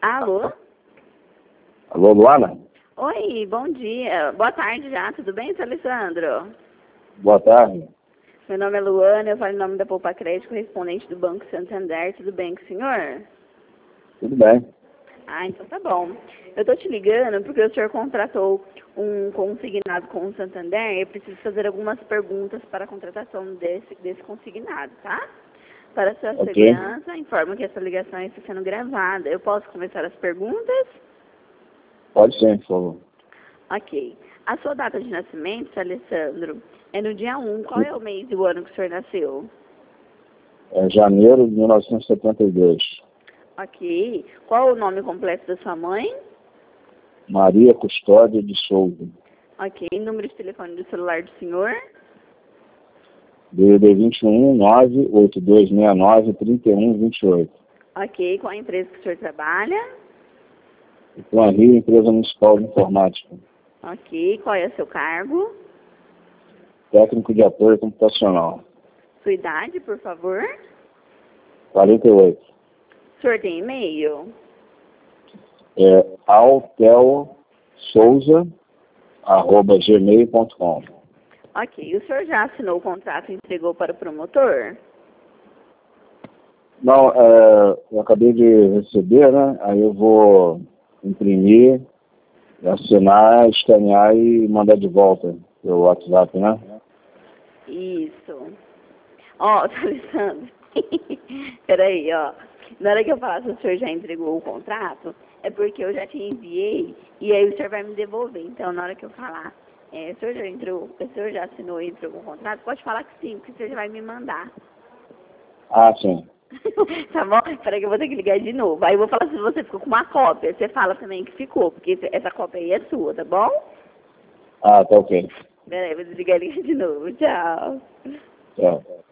Alô? Alô, Luana? Oi, bom dia. Boa tarde já, tudo bem, seu Alessandro? Boa tarde. Meu nome é Luana, eu falo em nome da Poupa Crédito, correspondente do Banco Santander. Tudo bem com o senhor? Tudo bem. Ah, então tá bom. Eu tô te ligando porque o senhor contratou um consignado com o Santander e eu preciso fazer algumas perguntas para a contratação desse consignado, tá? Para sua Ok. segurança, informo que essa ligação está sendo gravada. Eu posso começar as perguntas? Pode ser, por favor. Ok. A sua data de nascimento, seu Alessandro, é no dia 1. Qual é o mês e o ano que o senhor nasceu? É janeiro de 1972. Ok. Qual o nome completo da sua mãe? Maria Custódia de Souza. Ok. Número de telefone do celular do senhor? DDD 21 98269 3128. Ok. Qual a empresa que o senhor trabalha? Plan Rio, Empresa Municipal de Informática. Ok. Qual é o seu cargo? Técnico de apoio computacional. Sua idade, por favor? 48. O senhor tem e-mail? É alteosouza@gmail.com. Ok. O senhor já assinou o contrato e entregou para o promotor? Não, eu acabei de receber, né? Aí eu vou imprimir, assinar, escanear e mandar de volta pelo WhatsApp, né? Isso. Ó, tá Alessandro. Peraí, ó. Na hora que eu falar se o senhor já entregou o contrato, é porque eu já te enviei e aí o senhor vai me devolver. Então, na hora que eu falar, o senhor já entrou, o senhor já assinou e entregou o contrato, pode falar que sim, porque o senhor já vai me mandar. Ah, sim. Tá bom? Peraí que eu vou ter que ligar de novo. Aí eu vou falar se você ficou com uma cópia. Você fala também que ficou, porque essa cópia aí é sua, tá bom? Ah, tá ok. Peraí, vou desligar e ligar de novo. Tchau. Tchau.